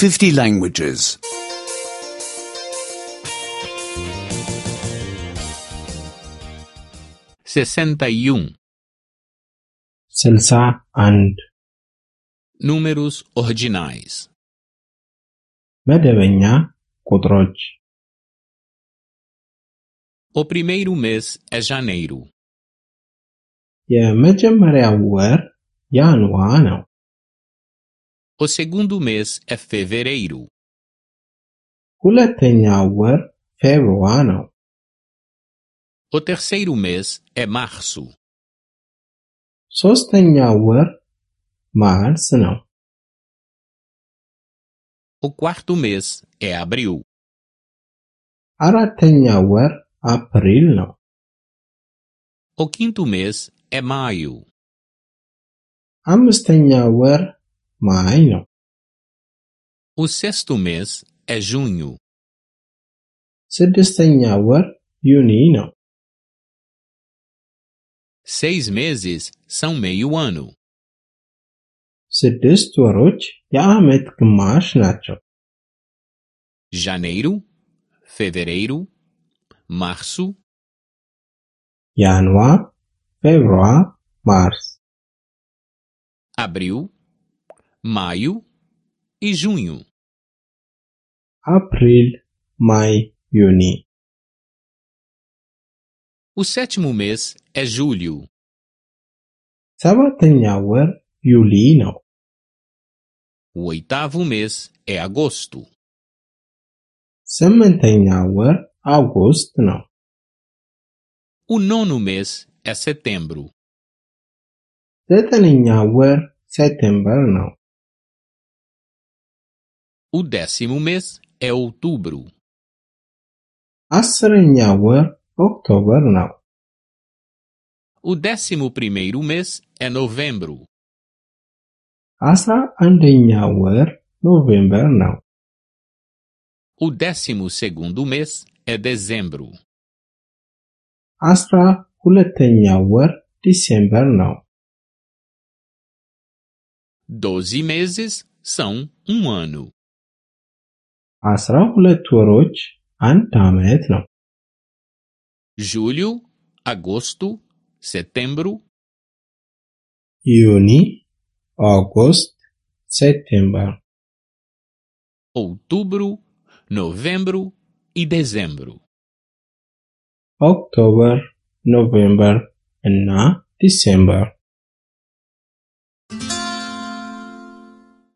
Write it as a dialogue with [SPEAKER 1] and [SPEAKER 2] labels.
[SPEAKER 1] 50 languages.
[SPEAKER 2] 61.
[SPEAKER 3] 61
[SPEAKER 2] Números ordinais.
[SPEAKER 3] መደበኛ ቁጥሮች
[SPEAKER 2] O primeiro mês é janeiro.
[SPEAKER 3] የመጀመሪያው ወር ያንዋ ነው።
[SPEAKER 2] O segundo mês é fevereiro.
[SPEAKER 3] ሁለተኛው ወር ፌብሩዋ ነው።
[SPEAKER 2] O terceiro mês é março.
[SPEAKER 3] ሶስተኛው ወር ማርስ ነው።
[SPEAKER 2] O quarto mês é abril.
[SPEAKER 3] አራተኛው ወር አፕሪል ነው።
[SPEAKER 2] O quinto mês é maio.
[SPEAKER 3] አምስተኛው ወር ማይ ነው።
[SPEAKER 2] O sexto mês é junho.
[SPEAKER 3] ስድስተኛው ወር ዩኒ ነው።
[SPEAKER 2] 6 meses são meio ano.
[SPEAKER 3] 6 ወሮች የዓመት ግማሽ ናቸው።
[SPEAKER 2] Janeiro, fevereiro, março,
[SPEAKER 3] ያንዋ፣ ፌብሩዋ፣ ማርስ፣
[SPEAKER 2] abril, maio e junho.
[SPEAKER 3] አፕሪል፣ ማይ፣ ዩኒ።
[SPEAKER 2] O sétimo mês é julho.
[SPEAKER 3] ሰባተኛው ወር ዩሊ ነው።
[SPEAKER 2] O oitavo mês é agosto.
[SPEAKER 3] ስምንተኛው ወር አውጉስት ነው።
[SPEAKER 2] O nono mês é setembro.
[SPEAKER 3] ዘጠነኛው ወር ሴፕቴምበር ነው።
[SPEAKER 2] O 10º mês é outubro.
[SPEAKER 3] አስረኛው ወር ኦክቶበር ነው።
[SPEAKER 2] O 11º mês é novembro.
[SPEAKER 3] 11ኛው ወር ኖቬምበር ነው።
[SPEAKER 2] O 12º mês é dezembro.
[SPEAKER 3] 12ኛው ወር ዲሴምበር ነው።
[SPEAKER 2] 12 meses são um ano.
[SPEAKER 3] 12 ወሮች አንድ ዓመት ነው።
[SPEAKER 2] Julho, agosto, setembro,
[SPEAKER 3] ዩኒ፣ ኦገስት፣ ሴፕቴምበር፣
[SPEAKER 2] outubro, novembro e dezembro.
[SPEAKER 3] ኦክቶበር፣ ኖቬምበር እና ዲሴምበር